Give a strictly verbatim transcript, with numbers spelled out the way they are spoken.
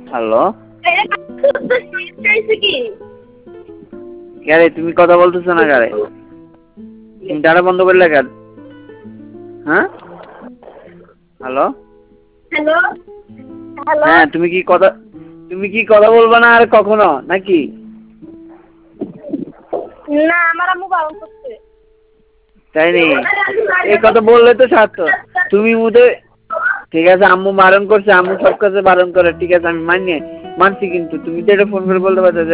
hello কারে তুমি কথা বলতেছো না কারে তুমি ডাটা বন্ধ করলে কেন হ্যাঁ হ্যালো হ্যালো হ্যালো হ্যাঁ তুমি কি কথা তুমি কি কথা বলবা না আর কখনো নাকি না আমার আম্মু বারণ করছে তাই নি এই কথা বললে তো সার্থ তুমি মুদে ঠিক আছে আম্মু বারণ করছে আম্মু সব কাছে বারণ করে ঠিক আছে আমি মানি মানছি কিন্তু তুমি তো এটা ফোন করে বলতে পারছো